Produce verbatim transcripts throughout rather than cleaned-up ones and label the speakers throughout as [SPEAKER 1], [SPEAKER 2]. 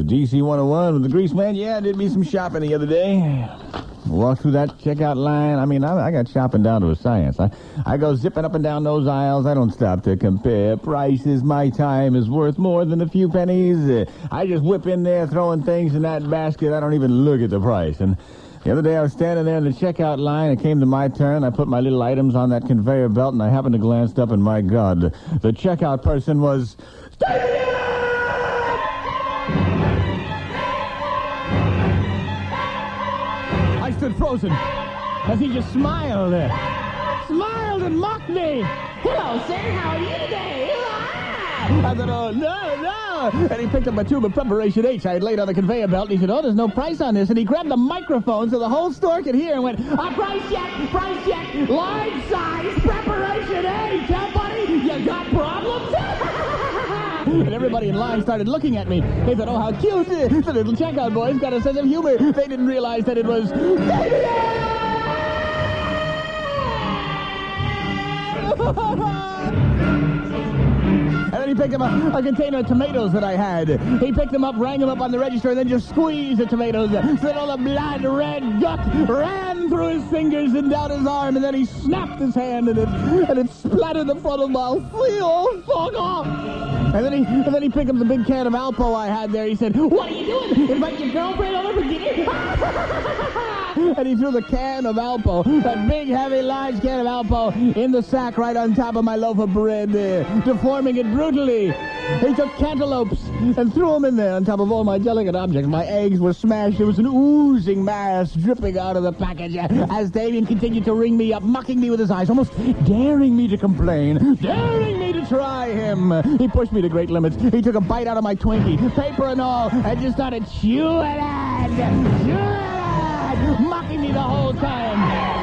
[SPEAKER 1] to D C one oh one with the Grease Man. Yeah, I did me some shopping the other day. Walked through that checkout line. I mean, I, I got shopping down to a science. I, I go zipping up and down those aisles. I don't stop to compare prices. My time is worth more than a few pennies. Uh, I just whip in there throwing things in that basket. I don't even look at the price. And the other day I was standing there in the checkout line. It came to my turn. I put my little items on that conveyor belt, and I happened to glance up, and my God, the checkout person was... I stood frozen as he just smiled. Smiled and mocked me.
[SPEAKER 2] Hello, sir. How are you today?
[SPEAKER 1] I said, oh, no, no. And he picked up a tube of Preparation H I had laid on the conveyor belt, and he said, oh, there's no price on this. And he grabbed the microphone so the whole store could hear and went,
[SPEAKER 2] a price check, price check, large size, Preparation H. Huh, buddy? You got problems?
[SPEAKER 1] And everybody in line started looking at me. They said, oh, how cute. The little checkout boy's got a sense of humor. They didn't realize that it was... And then he picked up a, a container of tomatoes that I had. He picked them up, rang them up on the register, and then just squeezed the tomatoes so that all the blood red guts ran through his fingers and down his arm, and then he snapped his hand, and it, and it splattered the front of my oh, fuck off. And then, he, and then he picked up the big can of Alpo I had there. He said, what are you doing? Invite your girlfriend over for dinner? And he threw the can of Alpo, that big, heavy, large can of Alpo, in the sack right on top of my loaf of bread, uh, deforming it brutally. He took cantaloupes and threw them in there on top of all my delicate objects. My eggs were smashed. There was an oozing mass dripping out of the package as Damien continued to ring me up, mocking me with his eyes, almost daring me to complain, daring me to try him. He pushed me to great limits. He took a bite out of my Twinkie, paper and all, and just started chewing it, chewing it, mocking me the whole time.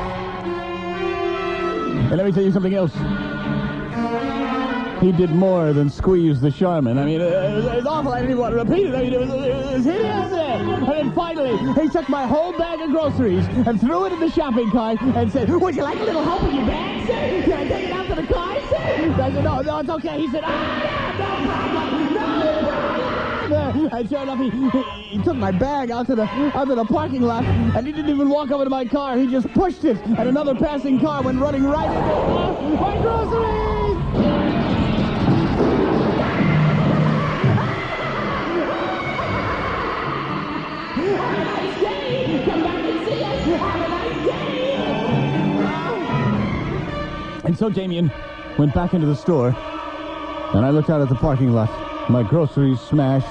[SPEAKER 1] And let me tell you something else. He did more than squeeze the Charmin. I mean, it was, it was awful. I didn't even want to repeat it. I mean, it was, it was hideous. And then finally, he took my whole bag of groceries and threw it in the shopping cart and said, would you like a little help with your bag, sir? Can I take it out to the car, sir? I said, no, no, it's okay. He said, ah, no, no problem, no problem. And sure enough, he, he, he took my bag out to the out to the parking lot, and he didn't even walk over to my car. He just pushed it, and another passing car went running right into my groceries.
[SPEAKER 2] Have a nice day. Come back and see us. Have a nice day.
[SPEAKER 1] And so Damien went back into the store, and I looked out at the parking lot. My groceries smashed.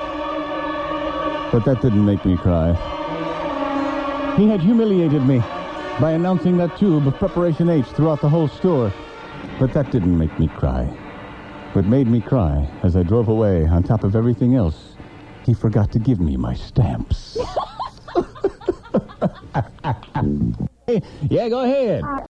[SPEAKER 1] But that didn't make me cry. He had humiliated me by announcing that tube of Preparation H throughout the whole store. But that didn't make me cry. What made me cry as I drove away, on top of everything else, he forgot to give me my stamps. Yeah, go ahead.